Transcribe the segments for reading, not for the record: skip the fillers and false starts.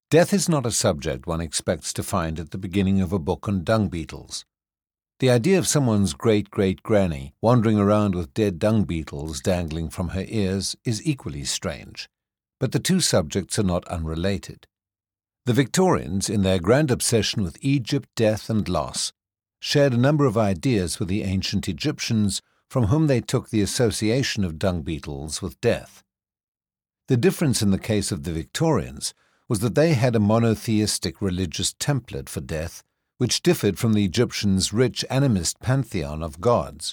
Death is not a subject one expects to find at the beginning of a book on dung beetles. The idea of someone's great-great-granny wandering around with dead dung beetles dangling from her ears is equally strange, but the two subjects are not unrelated. The Victorians, in their grand obsession with Egypt, death, and loss, shared a number of ideas with the ancient Egyptians, from whom they took the association of dung beetles with death. The difference in the case of the Victorians was that they had a monotheistic religious template for death, which differed from the Egyptians' rich animist pantheon of gods.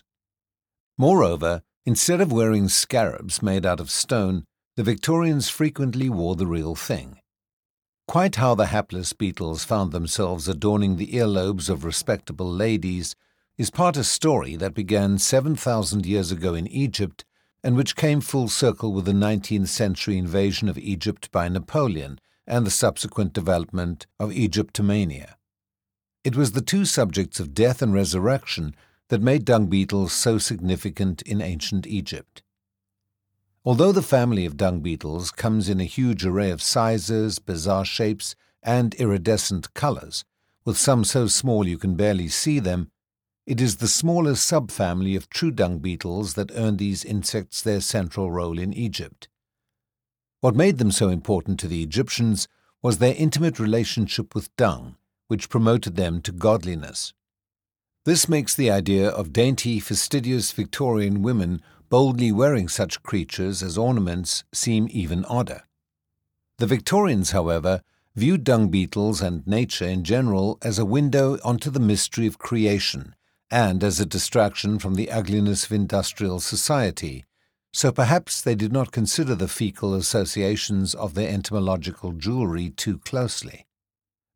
Moreover, instead of wearing scarabs made out of stone, the Victorians frequently wore the real thing. Quite how the hapless beetles found themselves adorning the earlobes of respectable ladies is part a story that began 7,000 years ago in Egypt and which came full circle with the 19th century invasion of Egypt by Napoleon and the subsequent development of Egyptomania. It was the two subjects of death and resurrection that made dung beetles so significant in ancient Egypt. Although the family of dung beetles comes in a huge array of sizes, bizarre shapes, and iridescent colors, with some so small you can barely see them, it is the smaller subfamily of true dung beetles that earned these insects their central role in Egypt. What made them so important to the Egyptians was their intimate relationship with dung, which promoted them to godliness. This makes the idea of dainty, fastidious Victorian women boldly wearing such creatures as ornaments seem even odder. The Victorians, however, viewed dung beetles and nature in general as a window onto the mystery of creation and as a distraction from the ugliness of industrial society, so perhaps they did not consider the fecal associations of their entomological jewelry too closely.